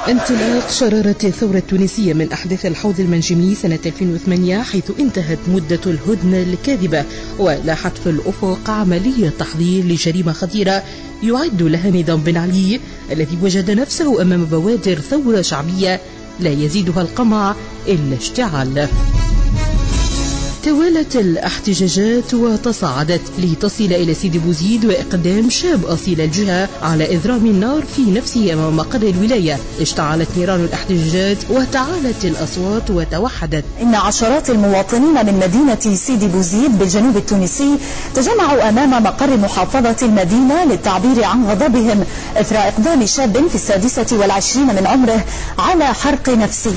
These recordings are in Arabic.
انطلاق شرارة الثورة التونسية من أحداث الحوض المنجمي سنة 2008، حيث انتهت مدة الهدنة الكاذبة ولاحت في الأفق عملية تحضير لجريمة خطيرة يعد لها نظام بن علي الذي وجد نفسه أمام بوادر ثورة شعبية لا يزيدها القمع إلا اشتعال. توالت الاحتجاجات وتصاعدت لتصل إلى سيدي بوزيد وإقدام شاب أصيل الجهة على إذرام النار في نفسه أمام مقر الولاية. اشتعلت نيران الاحتجاجات وتعالت الأصوات وتوحدت. إن عشرات المواطنين من مدينة سيدي بوزيد بالجنوب التونسي تجمعوا أمام مقر محافظة المدينة للتعبير عن غضبهم إثر إقدام شاب في 26 من عمره على حرق نفسه.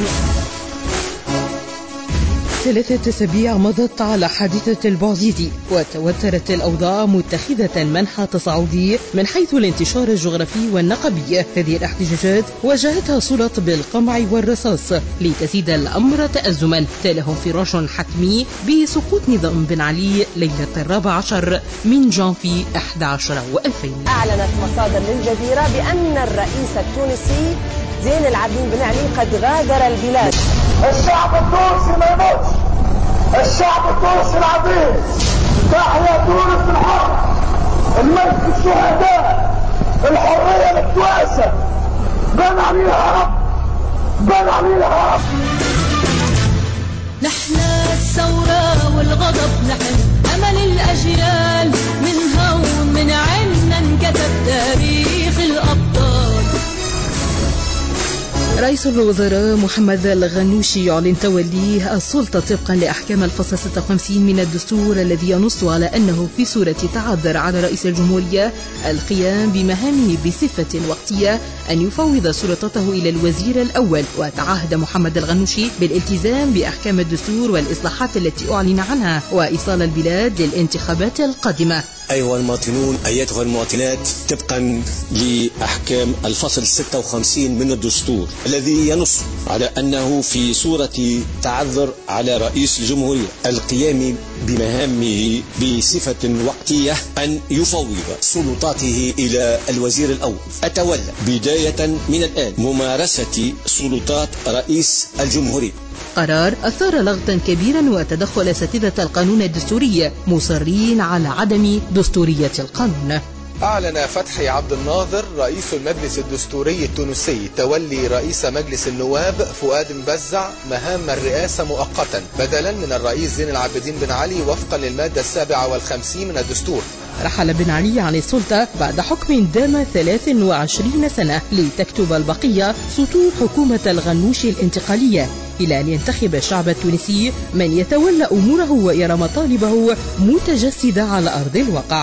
3 أسابيع مضت على حادثة البوعزيزي وتوترت الأوضاع متخذة منحى تصاعدي من حيث الانتشار الجغرافي والنقبي. هذه الاحتجاجات واجهتها سلط بالقمع والرصاص لتزيد الأمر تأزما. تاله انفراج حتمي بسقوط نظام بن علي ليلة 14 من جانفي 11 و2000. أعلنت مصادر للجزيرة بأن الرئيس التونسي زين العابدين بن علي قد غادر البلاد. الشعب التونسي ما يموتش، الشعب التونسي العظيم، تحيا تونس الحرة، المجد الشهداء، الحرية للتواسة، بن علي الهرب، بن علي الهرب. نحن الثورة والغضب، نحن أمل الأجيال، منها ومن عنا انكتب تاريخ الأبطال. رئيس الوزراء محمد الغنوشي يعلن توليه السلطة طبقا لأحكام الفصل 56 من الدستور الذي ينص على أنه في صورة تعذر على رئيس الجمهورية القيام بمهامه بصفة وقتية أن يفوض سلطته إلى الوزير الأول. وتعهد محمد الغنوشي بالالتزام بأحكام الدستور والإصلاحات التي أعلن عنها وإيصال البلاد للانتخابات القادمة. أيها المواطنون، أيتها المواطنات، طبقا لأحكام الفصل 56 من الدستور الذي ينص على أنه في صورة تعذر على رئيس الجمهورية القيام بمهامه بصفة وقتية أن يفوض سلطاته إلى الوزير الأول. أتولى بداية من الآن ممارسة سلطات رئيس الجمهورية. قرار أثار لغطا كبيرا وتدخل أساتذة القانون الدستوري مصرين على عدم دستورية القانون. أعلن فتحي عبد الناظر رئيس المجلس الدستوري التونسي تولي رئيس مجلس النواب فؤاد مبزع مهام الرئاسة مؤقتا بدلا من الرئيس زين العابدين بن علي وفقا للمادة 57 من الدستور. رحل بن علي عن السلطة بعد حكم دام 23 سنة لتكتب البقية سطور حكومة الغنوشي الانتقالية إلى أن ينتخب الشعب التونسي من يتولى أموره ويرى مطالبه متجسدة على أرض الواقع.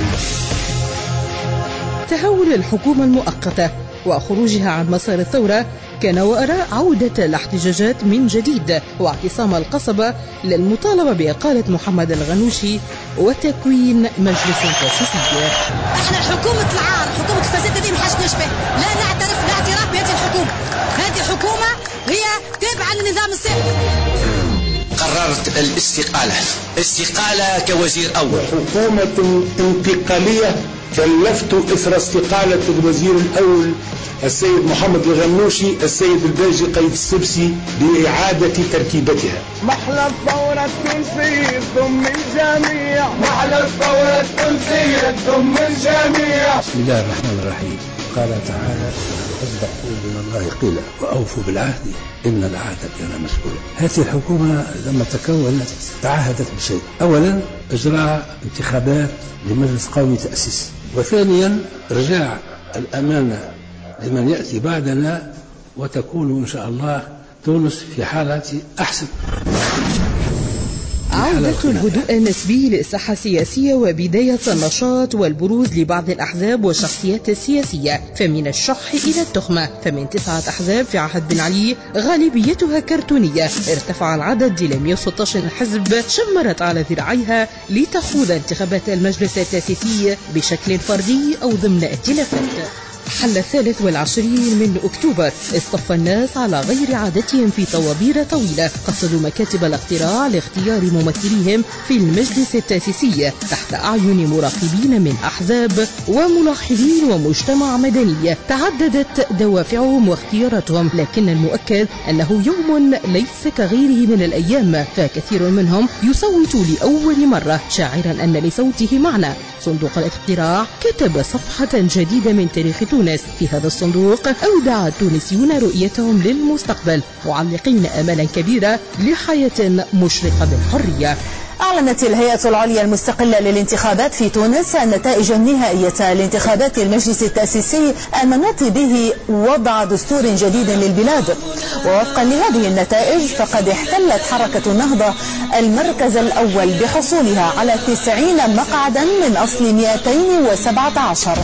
تهاون الحكومة المؤقتة وخروجها عن مسار الثورة كان وراء عودة الاحتجاجات من جديد واعتصام القصبة للمطالبة بإقالة محمد الغنوشي وتكوين مجلس تأسيسي. احنا حكومة العار، حكومة الفساد هذه ما حاش نشبه، لا نعترف بالاعتراف بهذه الحكومة. هذه حكومة هي تابعة للنظام السابق. قررت الاستقالة كوزير أول. حكومة انتقالية كلفت إثر استقالة الوزير الأول السيد محمد الغنوشي السيد الباجي قيد السبسي بإعادة تركيبتها. محلى الثورة التونسية ضم الجميع، محلى الثورة التونسية ضم الجميع. بسم الله الرحمن الرحيم. قال تعالى: أصدقوا من الله قيلا وأوفوا بالعهد إن العهد كان مسؤولا. هذه الحكومة لما تكونت تعهدت بشيء: أولا إجراء انتخابات لمجلس قومي تأسيسي، وثانيا رجاع الأمانة لمن يأتي بعدنا وتكون إن شاء الله تونس في حالة أحسن. عودة الهدوء النسبي للساحة السياسية وبداية النشاط والبروز لبعض الأحزاب والشخصيات السياسية، فمن الشح إلى التخمة. فمن 9 أحزاب في عهد بن علي غالبيتها كرتونية ارتفع العدد إلى 116 حزب شمرت على ذراعيها لتخوض انتخابات المجلس التأسيسي بشكل فردي أو ضمن ائتلافات. حل 23 من أكتوبر اصطف الناس على غير عادتهم في طوابير طويلة، قصدوا مكاتب الاقتراع لاختيار ممثليهم في المجلس التأسيسي تحت أعين مراقبين من أحزاب وملاحظين ومجتمع مدني. تعددت دوافعهم واختياراتهم، لكن المؤكد أنه يوم ليس كغيره من الأيام، فكثير منهم يصوت لأول مرة شاعرا أن لصوته معنى. صندوق الاقتراع كتب صفحة جديدة من تاريخ تونس. في هذا الصندوق أودع التونسيون رؤيتهم للمستقبل، معلقين آمالا كبيرة لحياة مشرقة بالحرية. أعلنت الهيئة العليا المستقلة للانتخابات في تونس النتائج النهائية لانتخابات المجلس التأسيسي المنوط به وضع دستور جديد للبلاد. ووفقا لهذه النتائج فقد احتلت حركة النهضة المركز الأول بحصولها على 90 مقعدا من أصل 217.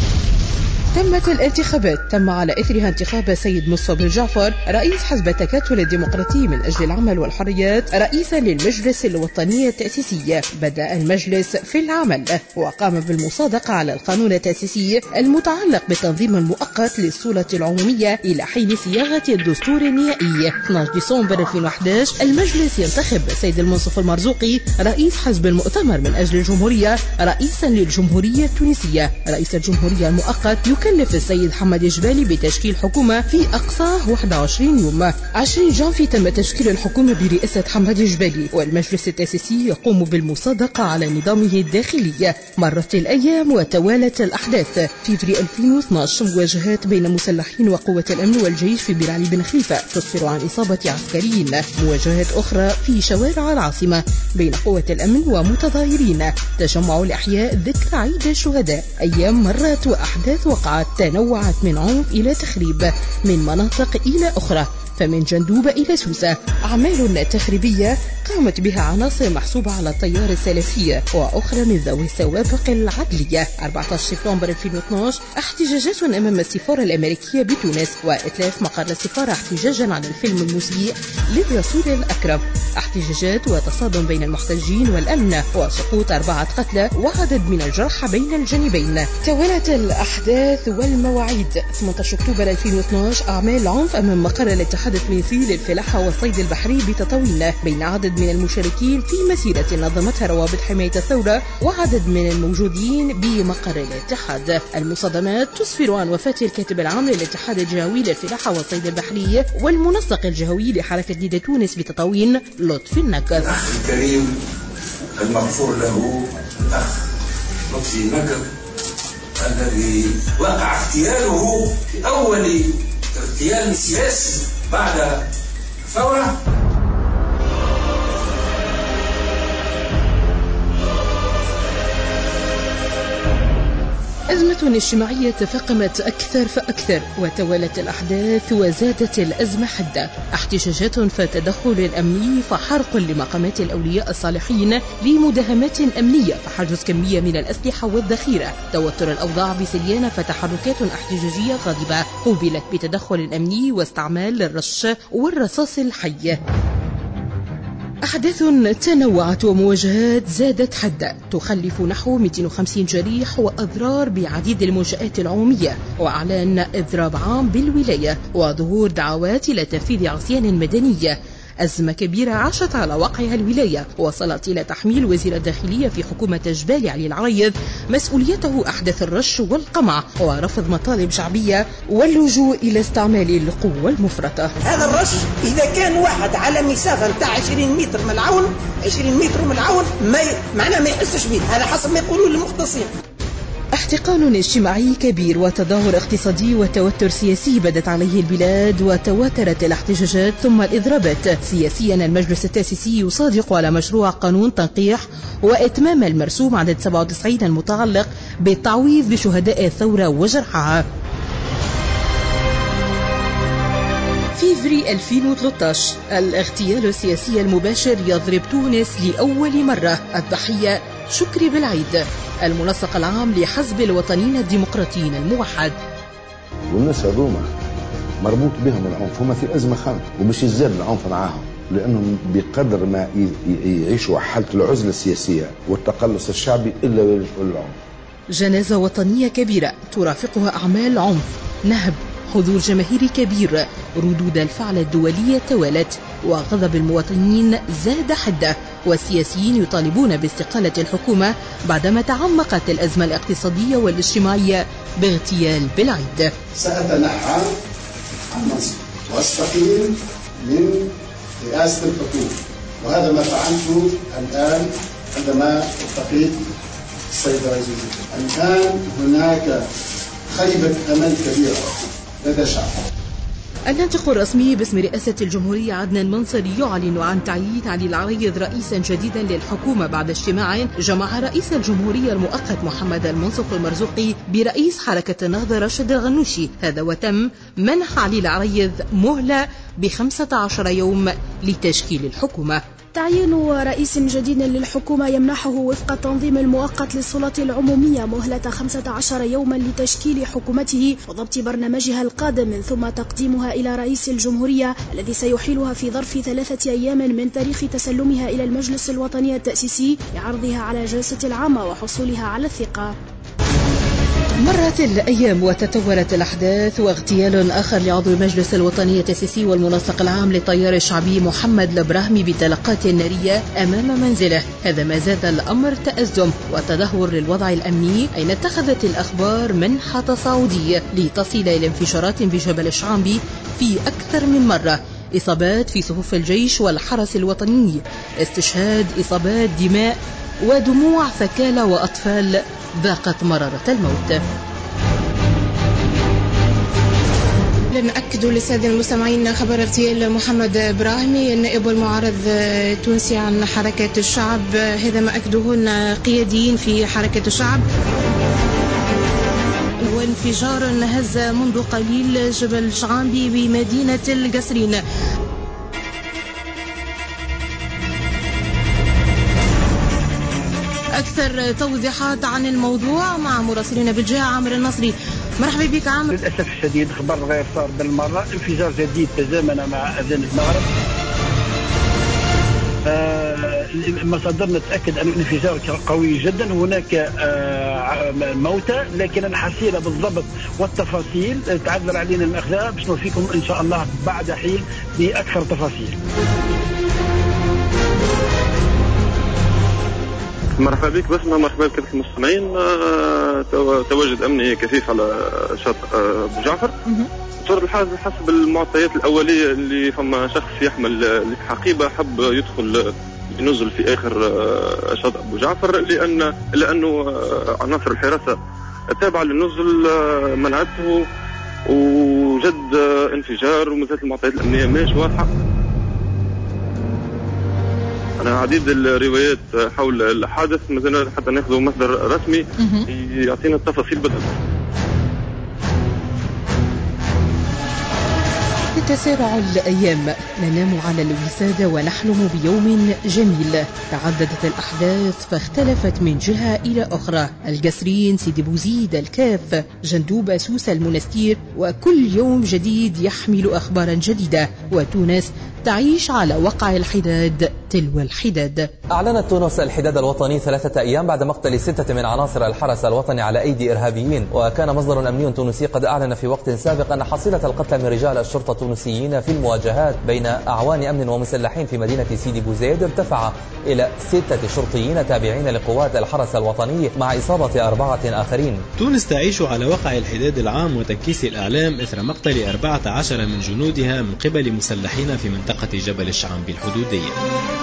تمت الانتخابات. تم على إثرها انتخاب سيد مصطفى بن جعفر رئيس حزب التكتل الديمقراطي من أجل العمل والحريات رئيسا للمجلس الوطني التأسيسي. بدأ المجلس في العمل وقام بالمصادقة على القانون التأسيسي المتعلق بالتنظيم المؤقت للسلطة العمومية إلى حين صياغة الدستور النهائي. 12 ديسمبر 2011 المجلس ينتخب سيد المنصف المرزوقي رئيس حزب المؤتمر من أجل الجمهورية رئيسا للجمهورية التونسية. رئيس الجمهورية المؤقت يكلف السيد حمد جبالي بتشكيل حكومة في أقصاه 21 يوم. 20 جانفي تم تشكيل الحكومة برئاسة حمد جبالي، والمجلس التأسيسي يقوم بالمصادقة على نظامه الداخلي. مرت الأيام وتوالت الأحداث. في فبراير 2012 مواجهات بين مسلحين وقوة الأمن والجيش في بير علي بن خليفة تسفر عن إصابة عسكريين. مواجهات أخرى في شوارع العاصمة بين قوة الأمن ومتظاهرين. تجمع الأحياء ذكرى عيد الشهداء. أيام مرت وأحداث وقعت تنوعت من عنف إلى تخريب، من مناطق إلى أخرى، فمن جندوبة إلى سوسة. أعمال تخريبية قامت بها عناصر محسوبة على التيار السلفي وأخرى من ذوي السوابق العدلية. 14 سبتمبر 2012 احتجاجات أمام السفارة الأمريكية بتونس وإتلاف مقر السفارة احتجاجا على الفيلم المسيء للرسول الأكرم. احتجاجات وتصادم بين المحتجين والأمن وسقوط 4 قتلى وعدد من الجرحى بين الجانبين. توالت الأحداث والمواعيد. 18 أكتوبر 2012 أعمال عنف أمام مقر الاتحاد التونسي للفلاحة والصيد البحري بتطاوين بين عدد من المشاركين في مسيرة نظمتها روابط حماية الثورة وعدد من الموجودين بمقر الاتحاد. المصادمات تسفر عن وفاة الكاتب العام للاتحاد الجهوي للفلاحة والصيد البحري والمنسق الجهوي لحركة جديدة تونس بتطاوين لطفي النكر. الأخ الكريم المغفور له الأخ لطفي النكر الذي وقع اغتياله في أول اغتيال سياسي بعد الثورة. أزمة اجتماعية تفاقمت أكثر فأكثر وتوالت الأحداث وزادت الأزمة حدة. احتجاجات فتدخل الأمني فحرق لمقامات الأولياء الصالحين لمداهمات أمنية فحجز كمية من الأسلحة والذخيرة. توتر الأوضاع بسريان فتحركات احتجاجية غاضبة قوبلت بتدخل الأمني واستعمال الرش والرصاص الحي. أحداث تنوعت ومواجهات زادت حدا تخلف نحو 250 جريح وأضرار بعديد المنشآت العمومية وإعلان إضراب عام بالولاية وظهور دعوات إلى تنفيذ عصيان مدني. أزمة كبيرة عاشت على واقعها الولاية وصلت إلى تحميل وزير الداخلية في حكومة جبالي علي العريض مسؤوليته أحداث الرش والقمع ورفض مطالب شعبية واللجوء إلى استعمال القوة المفرطة. هذا الرش إذا كان واحد على مسافة نتاع 20 متر من العون 20 متر من العون معناه ما يحسش به، هذا حسب ما يقولوا المختصين. احتقان اجتماعي كبير وتدهور اقتصادي وتوتر سياسي بدت عليه البلاد وتواترت الاحتجاجات ثم الإضرابات. سياسيا المجلس التأسيسي يصادق على مشروع قانون تنقيح وإتمام المرسوم عدد 97 المتعلق بالتعويض بشهداء الثورة وجرحها. في فبراير 2013 الاغتيال السياسي المباشر يضرب تونس لأول مرة. الضحية شكري بالعيد المنسق العام لحزب الوطنيين الديمقراطيين الموحد. والناس هذوما مربوط بهم العنف، هما في أزمة خانت ومش يزداد العنف معاهم لأنهم بقدر ما يعيشوا حالة العزلة السياسية والتقلص الشعبي إلا يلجؤوا للعنف. جنازة وطنية كبيرة ترافقها أعمال عنف، نهب، حضور جماهيري كبير. ردود الفعل الدولية توالت، وغضب المواطنين زاد حدة، والسياسيين يطالبون باستقالة الحكومة بعدما تعمقت الأزمة الاقتصادية والاجتماعية باغتيال بالعيد. سأتنحى عن منصب واستقيل من رئاسة الحكومة، وهذا ما فعلته الآن عندما التقيت السيد رئيس الوزراء. الآن هناك خيبة أمل كبيرة لدى الشعب. الناطق الرسمي باسم رئاسة الجمهورية عدنان منصري يعلن عن تعيين علي العريض رئيسا جديدا للحكومة بعد اجتماع جمع رئيس الجمهورية المؤقت محمد المنصف المرزوقي برئيس حركة النهضة راشد الغنوشي. هذا وتم منح علي العريض مهلة ب15 يوم لتشكيل الحكومة. تعيين رئيس جديد للحكومة يمنحه وفق التنظيم المؤقت للسلطات العمومية مهلة 15 يوما لتشكيل حكومته وضبط برنامجها القادم، ثم تقديمها إلى رئيس الجمهورية الذي سيحيلها في ظرف 3 أيام من تاريخ تسلمها إلى المجلس الوطني التأسيسي لعرضها على الجلسة العامة وحصولها على الثقة. مرت الأيام وتطورت الأحداث، واغتيال آخر لعضو المجلس الوطني التأسيسي والمنسق العام للتيار الشعبي محمد البراهمي بطلقات نارية أمام منزله. هذا ما زاد الأمر تأزم وتدهور للوضع الأمني، أين اتخذت الأخبار منحى تصاعدي لتصل إلى انفجارات بجبل الشعبي في أكثر من مرة، إصابات في صفوف الجيش والحرس الوطني، استشهاد، إصابات، دماء ودموع ثكالى وأطفال ذاقت مرارة الموت. نأكد للسادة المستمعين خبر اغتيال محمد إبراهيمي النائب والمعارض التونسي عن حركة الشعب. هذا ما أكده قياديين في حركة الشعب. وانفجار هز منذ قليل جبل شعامبي بمدينة القصرين. أكثر توضيحات عن الموضوع مع مراسلنا بالجهة عامر النصري. مرحبا بك عامر. للأسف الشديد خبر غير صار بالمرة، انفجار جديد تزامن مع أذان المغرب. مصادرنا تأكد أن الانفجار قوي جدا، هناك موتى، لكن الحصيلة بالضبط والتفاصيل تعذر علينا الأخلاق باش نوفيكم إن شاء الله بعد حين بأكثر تفاصيل. مرحبا بك بسمة، مرحبا بك المستمعين. تواجد أمني كثيف على شاطئ أبو جعفر. صورة الحال حسب المعطيات الأولية اللي فما شخص يحمل حقيبة حب يدخل ينزل في آخر شاطئ أبو جعفر، لأنه عناصر الحراسة التابعة للنزل منعته وجد انفجار، ومازالت المعطيات الأمنية مش واضحة. أنا عديد الروايات حول الحادث، مازال حتى ناخذ مصدر رسمي يعطينا التفاصيل بالضبط. تتسارع الأيام، ننام على الوسادة ونحلم بيوم جميل. تعددت الأحداث فاختلفت من جهة إلى أخرى، القصرين، سيدي بوزيد، الكاف، جندوب، سوسة، المنستير، وكل يوم جديد يحمل أخبارا جديدة، وتونس تعيش على وقع الحداد تلو الحداد. أعلنت تونس الحداد الوطني 3 أيام بعد مقتل 6 من عناصر الحرس الوطني على أيدي إرهابيين. وكان مصدر أمني تونسي قد أعلن في وقت سابق أن حصيلة القتلى من رجال الشرطة التونسيين في المواجهات بين أعوان أمن ومسلحين في مدينة سيدي بوزيد ارتفع إلى 6 شرطيين تابعين لقوات الحرس الوطني مع إصابة 4 آخرين. تونس تعيش على وقع الحداد العام وتنكيس الإعلام إثر مقتل 14 من جنودها من قبل مسلحين في منطقة جبل الشعامبي الحدودية.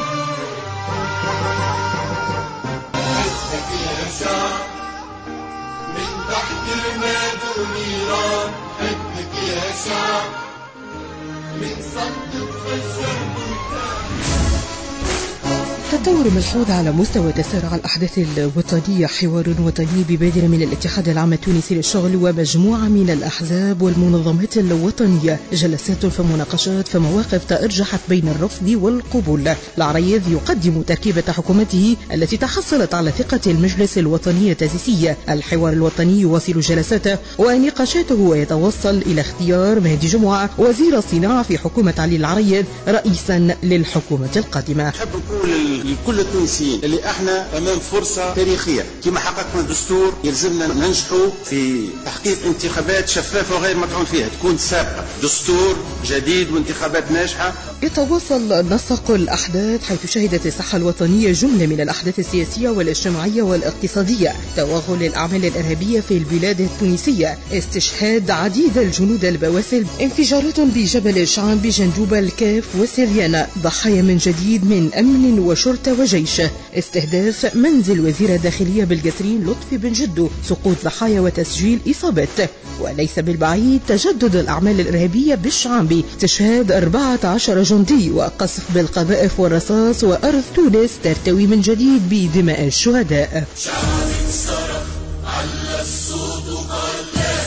تطور ملحوظ على مستوى تسارع الأحداث الوطنية. حوار وطني ببادرة من الاتحاد العام التونسي للشغل ومجموعة من الأحزاب والمنظمات الوطنية، جلسات فمناقشات فمواقف تأرجحت بين الرفض والقبول. العريض يقدم تركيبة حكومته التي تحصلت على ثقة المجلس الوطني التأسيسي. الحوار الوطني يواصل جلساته ونقاشاته ويتوصل إلى اختيار مهدي جمعة وزير الصناعة في حكومة علي العريض رئيسا للحكومة القادمة. لكل التونسيين اللي احنا امام فرصه تاريخيه. كما حققنا الدستور يلزمنا ننجحوا في تحقيق انتخابات شفافه وغير مطعون فيها، تكون سابقه، دستور جديد وانتخابات ناجحه. يتواصل نسق الأحداث حيث شهدت الساحة الوطنية جملة من الأحداث السياسية والاجتماعية والاقتصادية، توغل الأعمال الإرهابية في البلاد التونسية، استشهاد عديد الجنود البواسل، انفجارات بجبل الشعب بجندوبة الكاف وسريانا، ضحايا من جديد من أمن وشرطة وجيش، استهداف منزل وزير الداخلية بالقصرين لطفي بن جدو، سقوط ضحايا وتسجيل إصابات. وليس بالبعيد تجدد الأعمال الإرهابية بالشعبي، استشهاد 14 جندي وقصف بالقذائف والرصاص، وأرض تونس ترتوي من جديد بدماء الشهداء. شعب صرخ على الصوت وقال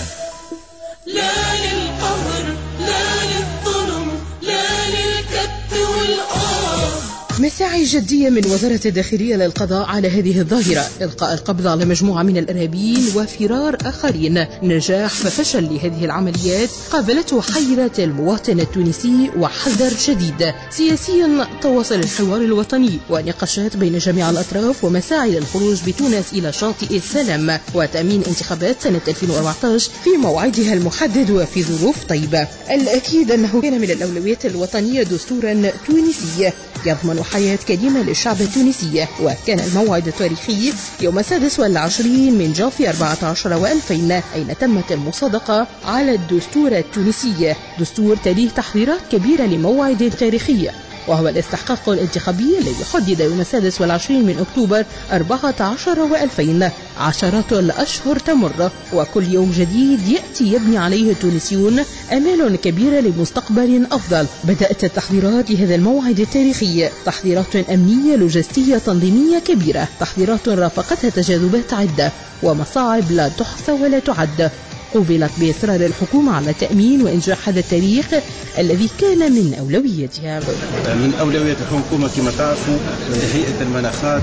لا للقهر، لا للظلم، لا للكبت والآه. مساعي جدية من وزارة الداخلية للقضاء على هذه الظاهرة، إلقاء القبض على مجموعة من الإرهابيين وفرار آخرين، نجاح ففشل لهذه العمليات قابلته حيرة المواطن التونسي وحذر شديد. سياسيا تواصل الحوار الوطني ونقاشات بين جميع الأطراف ومساعي للخروج بتونس إلى شاطئ السلام وتأمين انتخابات سنة 2014 في موعدها المحدد وفي ظروف طيبة. الأكيد أنه كان من الأولويات الوطنية دستورا تونسي يضمن حياة كريمة للشعب التونسي، وكان الموعد التاريخي يوم 26 من جانفي 14 و2000 أين تمت المصادقة على الدستور التونسي، دستور تليه تحضيرات كبيرة لموعد تاريخي وهو الاستحقاق الانتخابي الذي حدد يوم 26 من أكتوبر 14 و2000. عشرات الأشهر تمر وكل يوم جديد يأتي يبني عليه التونسيون أمال كبيرة لمستقبل أفضل. بدأت التحضيرات لهذا الموعد التاريخي، تحضيرات أمنية لوجستية تنظيمية كبيرة، تحضيرات رافقتها تجاذبات عدة ومصاعب لا تحصى ولا تعد. قوبلت بإصرار الحكومة على تأمين وإنجاح هذا التاريخ الذي كان من أولوياتها. من أولويات الحكومة كما تعرفوا هيئة المناخات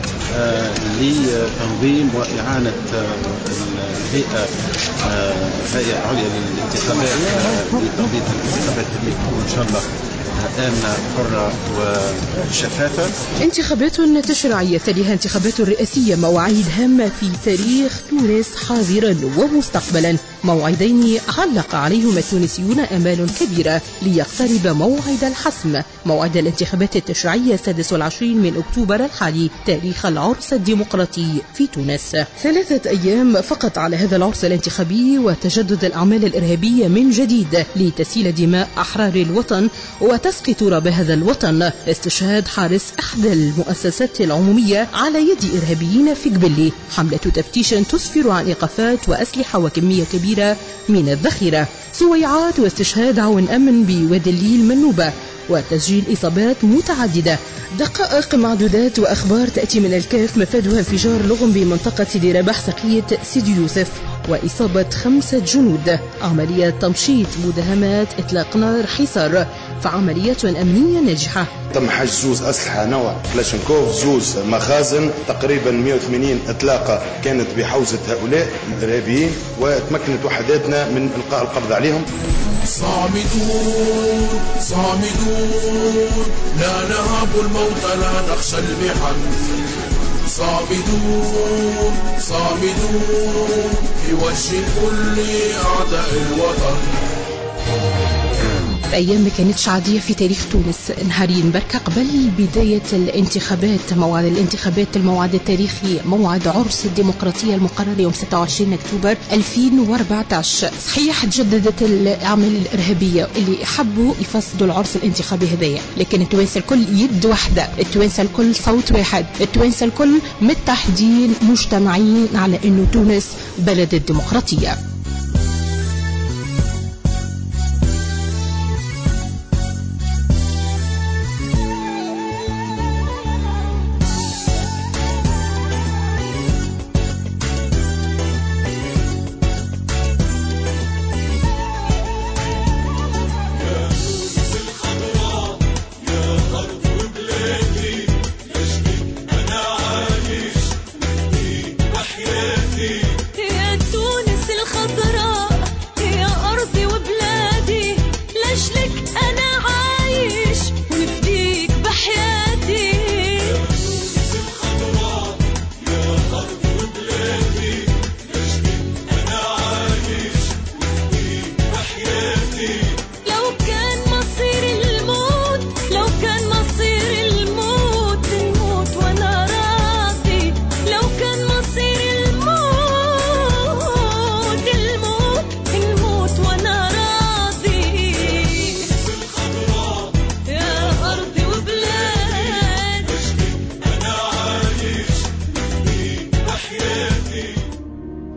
لتنظيم وإعانة الهيئة عليا للانتخابات لتنظيم الانتخابات اللي تكون إن شاء الله آمنة حرة وشفافة. انتخابات تشريعية تليها انتخابات رئاسية، مواعيد هامة في تاريخ تونس حاضرا ومستقبلا، موعدين علق عليهما التونسيون آمال كبيرة ليقترب موعد الحسم، موعد الانتخابات التشريعية 26 من أكتوبر الحالي، تاريخ العرس الديمقراطي في تونس. 3 أيام فقط على هذا العرس الانتخابي وتجدد الأعمال الإرهابية من جديد لتسيل دماء أحرار الوطن وتسقي تراب هذا الوطن، استشهاد حارس إحدى المؤسسات العمومية على يد إرهابيين في قبلي، حملة تفتيش تسفر عن إيقافات وأسلحة وكمية كبيرة من الذخيرة، سويعات واستشهاد عون أمن بوادي الليل منوبة وتسجيل إصابات متعددة. دقائق معدودات وأخبار تأتي من الكاف مفادها انفجار لغم بمنطقة دير بحسقية سيدي يوسف وإصابة 5 جنود، عملية تمشيط مداهمات إطلاق نار حصار، فعملية أمنية ناجحة. تم حجز 2 أسلحة نوع كلاشينكوف، 2 مخازن، تقريبا 180 إطلاقة كانت بحوزة هؤلاء الإرهابيين، وتمكنت وحداتنا من إلقاء القبض عليهم. صامدون صامدون لا نهاب الموت لا نخشى المحن، صامدون صامدون في وجه كل أعداء الوطن. أيام ما كانتش عادية في تاريخ تونس، نهارين بركة قبل بداية الانتخابات، موعد الانتخابات الموعد التاريخي، موعد عرس الديمقراطية المقرر يوم 26 أكتوبر 2014. صحيح تجددت الأعمال الإرهابية اللي حبوا يفسدوا العرس الانتخابي هذايا، لكن التوانسة الكل يد واحدة، التوانسة الكل صوت واحد، التوانسة الكل متحدين مجتمعين على أنه تونس بلد الديمقراطية. يا تونس الخضراء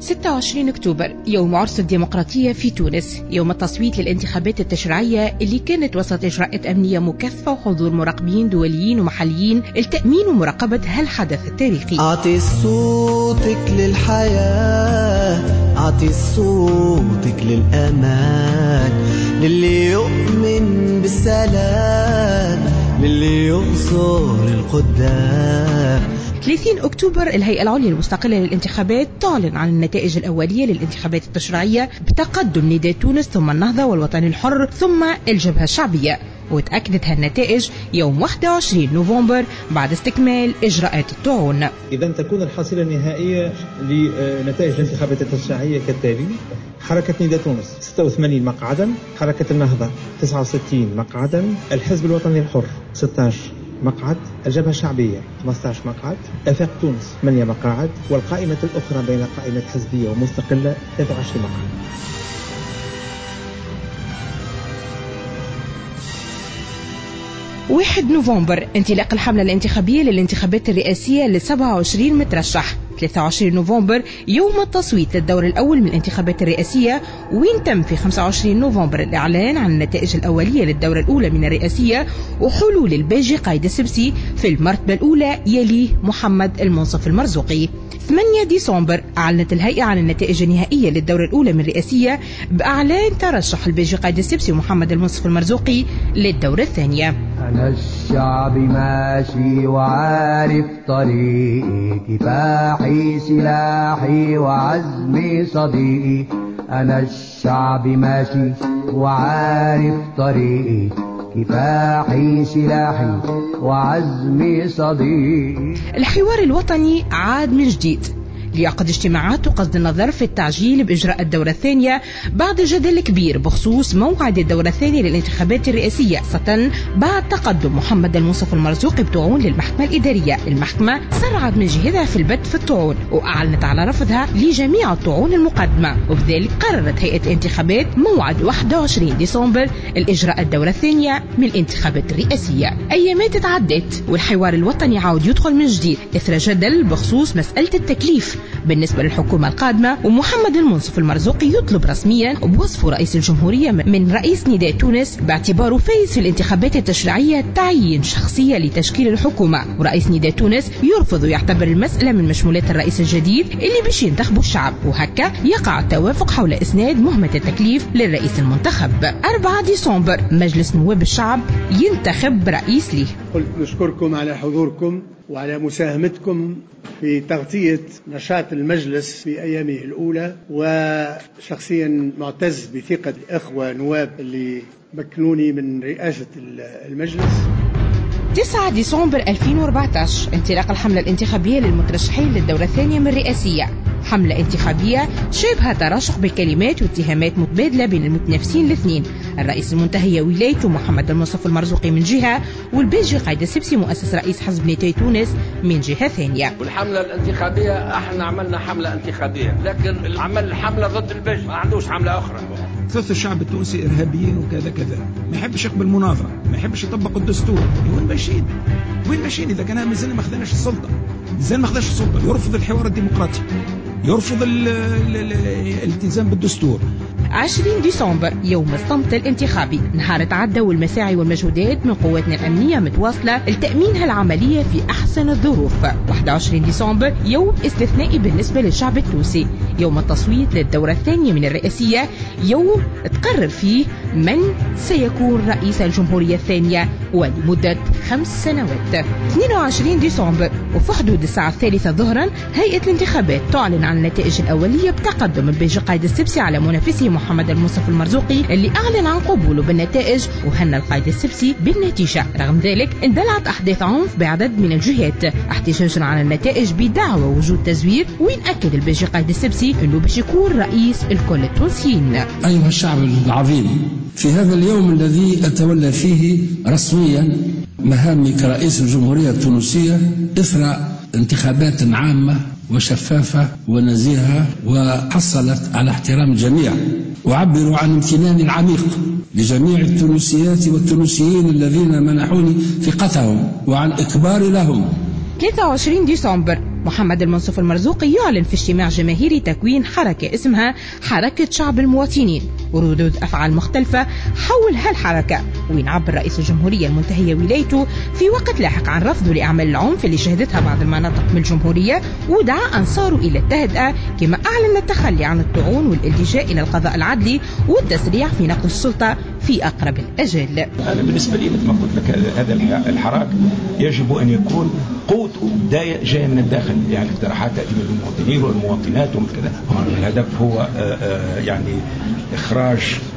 26 أكتوبر يوم عرس الديمقراطية في تونس، يوم التصويت للانتخابات التشريعية اللي كانت وسط إجراءات أمنية مكثفة وحضور مراقبين دوليين ومحليين لتأمين ومراقبة هالحدث التاريخي. أعطي صوتك للحياة، أعطي صوتك للأمان، للي يؤمن بالسلام، للي ينصر القدام. 30 أكتوبر الهيئة العليا المستقلة للانتخابات تعلن عن النتائج الأولية للانتخابات التشريعية بتقدم نداء تونس ثم النهضة والوطن الحر ثم الجبهة الشعبية، وتأكدت هالنتائج يوم 21 نوفمبر بعد استكمال إجراءات الطعون. إذن تكون الحصيلة النهائية لنتائج الانتخابات التشريعية كالتالي: حركة نداء تونس 86 مقعدا، حركة النهضة 69 مقعدا، الحزب الوطني الحر 16 مقعد، الجبهة الشعبية 15 مقعد، آفاق تونس 8 مقاعد، والقائمة الأخرى بين قائمة حزبية ومستقلة 23 مقعد. واحد نوفمبر انطلاق الحملة الانتخابية للانتخابات الرئاسية ل 27 مترشح. 23 نوفمبر يوم التصويت للدور الأول من الانتخابات الرئاسية، وين تم في 25 نوفمبر الإعلان عن النتائج الأولية للدورة الأولى من الرئاسية وحلول الباجي قايد السبسي في المرتبة الأولى يليه محمد المنصف المرزوقي. 8 ديسمبر أعلنت الهيئة عن النتائج النهائية للدورة الأولى من الرئاسية بإعلان ترشح الباجي قايد السبسي ومحمد المنصف المرزوقي للدورة الثانية. أنا الشعب ماشي وعارف طريقي، كفاحي سلاحي وعزمي صديقي. أنا الشعب ماشي وعارف طريقي، كفاحي سلاحي وعزمي صديقي. الحوار الوطني عاد من جديد ليعقد اجتماعات وقصد النظر في التعجيل بإجراء الدورة الثانية بعد جدل كبير بخصوص موعد الدورة الثانية للانتخابات الرئاسية، خاصة بعد تقدم محمد المنصف المرزوقي بطعون للمحكمة الإدارية. المحكمة سرعت من جهتها في البت في الطعون وأعلنت على رفضها لجميع الطعون المقدمة، وبذلك قررت هيئة الانتخابات موعد 21 ديسمبر الإجراء الدورة الثانية من الانتخابات الرئاسية. أيامات تعدت والحوار الوطني عاود يدخل من جديد إثر جدل بخصوص مسألة التكليف بالنسبة للحكومة القادمة، ومحمد المنصف المرزوقي يطلب رسميا بوصف رئيس الجمهورية من رئيس نداء تونس باعتباره فايز في الانتخابات التشريعية تعيين شخصية لتشكيل الحكومة، ورئيس نداء تونس يرفض ويعتبر المسألة من مشمولات الرئيس الجديد اللي باش ينتخبوا الشعب، وهكا يقع التوافق حول إسناد مهمة التكليف للرئيس المنتخب. 4 ديسمبر مجلس نواب الشعب ينتخب رئيس ليه. قلت نشكركم على حضوركم وعلى مساهمتكم في تغطية نشاط المجلس في أيامه الأولى، وشخصيا معتز بثقة الأخوة نواب اللي مكنوني من رئاسة المجلس. 9 ديسمبر 2014 انطلاق الحملة الانتخابية للمترشحين للدورة الثانية من الرئاسية، حملة انتخابية شبه تراشق بالكلمات واتهامات متبادلة بين المتنافسين الاثنين، الرئيس المنتهي ولايته محمد المنصف المرزوقي من جهة، والباجي قايد السبسي مؤسس رئيس حزب نداء تونس من جهة ثانية. والحملة الانتخابية احنا عملنا حملة انتخابية، لكن عمل حملة ضد الباجي، ما عندوش حملة أخرى. ثلث الشعب التونسي إرهابيين وكذا كذا، ما يحبش يقبل مناظرة، ما يحبش يطبق الدستور. وين ماشيين؟ وين ماشيين إذا كان مازال ما خذناش السلطة؟ مازال ما خذناش السلطة، يرفض الحوار الديمقراطي، يرفض الالتزام بالدستور. 20 ديسمبر يوم الصمت الانتخابي، نهار تعدى والمساعي والمجهودات من قواتنا الأمنية متواصلة لتأمين هالعملية في أحسن الظروف. 21 ديسمبر يوم استثنائي بالنسبة للشعب التونسي، يوم التصويت للدورة الثانية من الرئاسية، يوم تقرر فيه من سيكون رئيس الجمهورية الثانية ولمدة 5 سنوات. 22 ديسمبر وفي حدود الساعة 3 ظهرا هيئة الانتخابات تعلن عن النتائج الأولية بتقدم الباجي قايد السبسي على منافسه محمد المنصف المرزوقي اللي أعلن عن قبوله بالنتائج، وهنى القايد السبسي بالنتيجة. رغم ذلك اندلعت أحداث عنف بعدد من الجهات احتجاجا على النتائج بدعوى وجود تزوير، وين أكد الباجي قايد السبسي أنه باش يكون رئيس الكل التونسيين. أيها الشعب العظيم، في هذا اليوم الذي أتولى فيه رسميا مهامي كرئيس الجمهورية التونسية إثر انتخابات عامة وشفافة ونزيهة وحصلت على احترام الجميع، أعبر عن امتناني العميق لجميع التونسيات والتونسيين الذين منحوني ثقتهم وعن إكباري لهم. 23 ديسمبر محمد المنصف المرزوقي يعلن في اجتماع جماهيري تكوين حركة اسمها حركة شعب المواطنين وردود أفعال مختلفة حول هالحركة، وينعبر رئيس الجمهورية المنتهية ولايته في وقت لاحق عن رفضه لأعمال العنف اللي شهدتها بعض المناطق من الجمهورية، ودعا أنصاره إلى التهدئة، كما أعلن التخلي عن الطعون والالتجاء إلى القضاء العدلي والتسريع في نقل السلطة في أقرب الأجل. أنا بالنسبة لي مثل ما قلت لك هذا الحراك يجب أن يكون قوته جاية من الداخل، يعني اقتراحات تأتي من المواطنين والمواطنات وكذا. الهدف هو يعني إخراج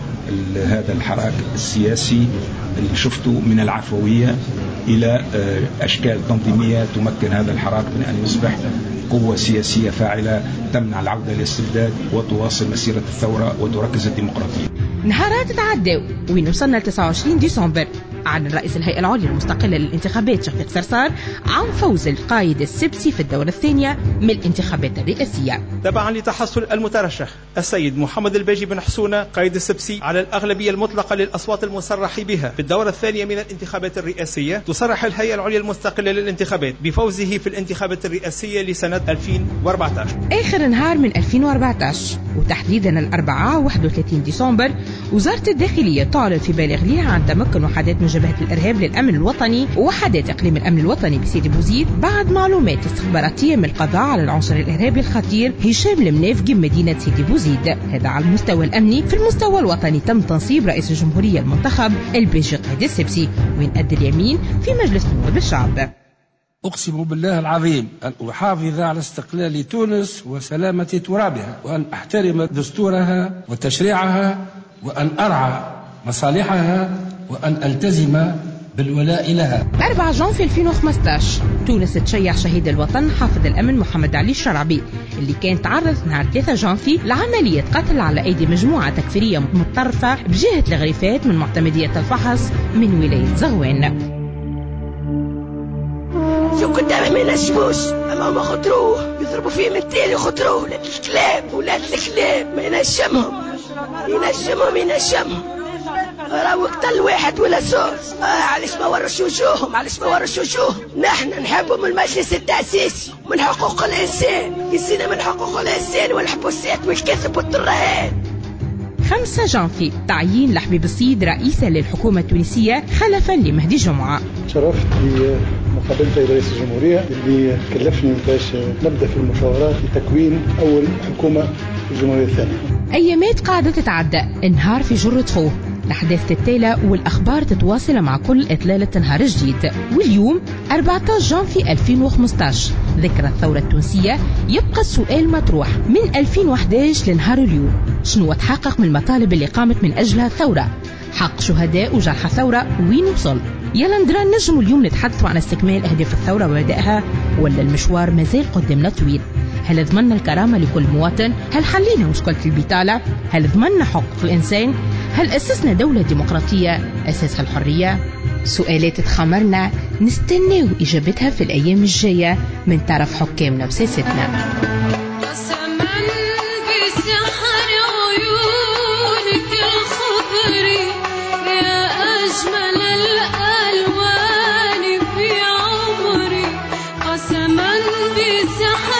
هذا الحراك السياسي اللي شفته من العفوية إلى أشكال تنظيمية تمكن هذا الحراك من أن يصبح قوة سياسية فاعلة تمنع العودة للاستبداد وتواصل مسيرة الثورة وتركز الديمقراطية. نهارات تعدوا وين وصلنا ل 29 ديسمبر، أعلن رئيس الهيئة العليا المستقلة للانتخابات شفيق صرصار عن فوز القائد السبسي في الدورة الثانية من الانتخابات الرئاسية. تبعا لتحصل المترشح السيد محمد الباجي بن حسونة قائد السبسي على الأغلبية المطلقة للأصوات المصرح بها في الدورة الثانية من الانتخابات الرئاسية، تصرح الهيئة العليا المستقلة للانتخابات بفوزه في الانتخابات الرئاسية لسنة 2014. آخر نهار من 2014 وتحديدا الأربعاء 31 ديسمبر، وزارة الداخلية تعلن في بالغ لها عن تمكن وحدات من جبهة الإرهاب للأمن الوطني ووحدات إقليم الأمن الوطني بسيدي بوزيد بعد معلومات استخباراتية من القضاء على العنصر الإرهابي الخطير هشام المنافقي بمدينة سيدي بوزيد. هذا على المستوى الأمني. في المستوى الوطني تم تنصيب رئيس الجمهورية المنتخب الباجي قائد السبسي وين أدى اليمين في مجلس نواب الشعب. أقسم بالله العظيم أن أحافظ على استقلال تونس وسلامة ترابها، وأن أحترم دستورها وتشريعها، وأن أرعى مصالحها، وأن ألتزم بالولاء لها. 4 جانفي 2015 تونس تشيع شهيد الوطن حافظ الأمن محمد علي الشرعبي اللي كان تعرض نهار 3 جانفي لعملية قتل على أيدي مجموعة تكفيرية متطرفة بجهة الغريفات من معتمدية الفحص من ولاية زغوان. شوف قدامه ما ينجموش، اما هما خطروه يضربوا فيه من التالي يخطروه ولاد الكلاب ما ينجمهم راهو قتل واحد ولا زوز. علاش ما ورش وجوههم نحن نحبهم المجلس التأسيسي من حقوق الإنسان، يزينا من حقوق الإنسان والحبوسات والكذب والترهان. 5 جانفي تعيين لحبيب الصيد رئيسا للحكومة التونسية خلفا لمهدي جمعة. شرفت بمقابلة رئيس الجمهورية اللي كلفني باش نبدأ في المشاورات لتكوين أول حكومة في الجمهورية الثانية. أيامات قاعدة تتعدى، انهار في جرة خوه، الأحداث تتالى والأخبار تتواصل مع كل إطلالة نهار جديد. واليوم 14 جانفي 2015 ذكرى الثورة التونسية، يبقى السؤال مطروح من 2011 لنهار اليوم، شنو تحقق من المطالب اللي قامت من أجلها الثورة؟ حق شهداء وجرحى الثورة وين وصل؟ يلا ندرى نجموا اليوم نتحدثوا عن استكمال أهداف الثورة وبدائها، ولا المشوار مازال قدامنا طويل؟ هل ضمننا الكرامة لكل مواطن؟ هل حلينا مشكلة البطالة؟ هل ضمننا حقوق الإنسان؟ هل أسسنا دولة ديمقراطية أساسها الحرية؟ سؤالات تخمرنا نستناو إجابتها في الأيام الجاية من طرف حكامنا وسياستنا. بسحر